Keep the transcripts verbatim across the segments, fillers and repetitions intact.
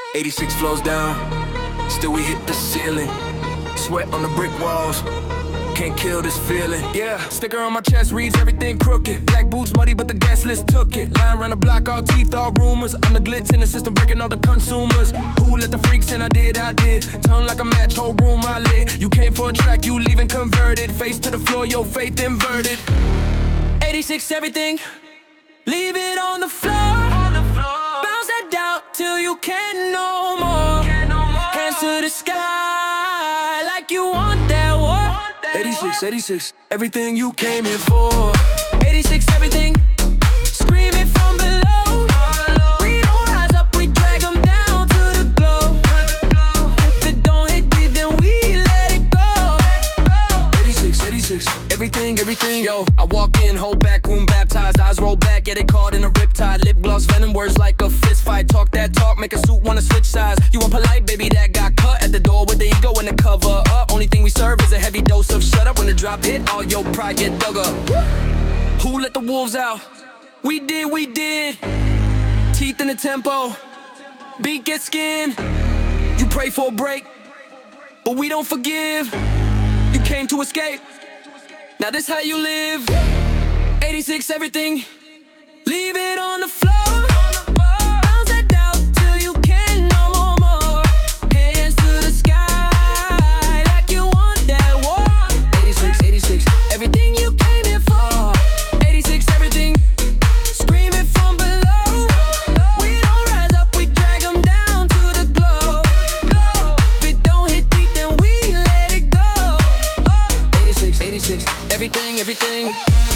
eighty-six flows down, still we hit the ceiling. Sweat on the brick walls, can't kill this feeling. Yeah, sticker on my chest reads everything crooked. Black boots muddy, but the gas list took it. Line around the block, all teeth, all rumors. I'm the glitz in the system, breaking all the consumers. Who let the freaks in? I did, I did. Tongue like a match, whole room I lit. You came for a track, you leaving converted. Face to the floor, your faith inverted. eighty-six everything, leave it on the floor. Bounce that down till you can't no more. Hands to the sky like you want that war. eighty-six, eighty-six, everything you came here for. eighty-six, everything, screaming from below. We don't rise up, we drag them down to the glow. If it don't hit deep, then we let it go. eighty-six, eighty-six, everything, everything, yo. I walk in, hold back, room baptized. Eyes roll back, get it caught in a riptide. Lip gloss, venom, words like a fist fight. Talk that talk, make a suit wanna switch sides. You want polite, baby, that got cut at the door with the ego and the cover up. Only thing we serve is a heavy dose of shut up. When the drop hit, all your pride get dug up. Who let the wolves out? We did, we did. Teeth in the tempo, beat get skin. You pray for a break, but we don't forgive. You came to escape, now this how you live. eighty-six everything, leave it on the floor. Bounce that down till you can't no more. Hands to the sky like you want that war. eighty-six, eighty-six, everything you came here for. eighty-six everything, screaming from below. We don't rise up, we drag them down to the glow. If it don't hit deep, then we let it go. eighty-six, eighty-six, everything, everything.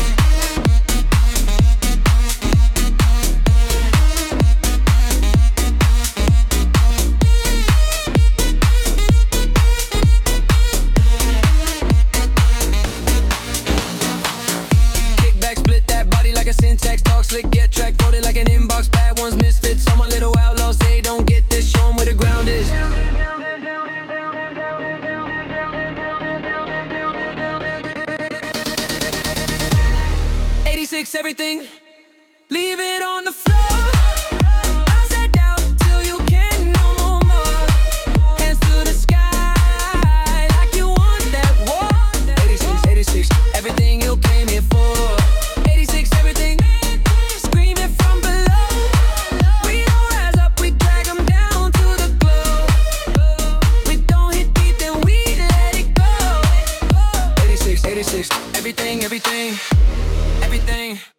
Syntax talk slick, get track folded like an inbox. Bad ones misfits, some my little outlaws. They don't get this, show 'em where the ground is. eighty-six everything, leave it on the floor. Bounce that down till you can't no more. Hands to the sky like you want that war. eighty-six, eighty-six, everything you came here for. eighty-six, everything, everything, everything.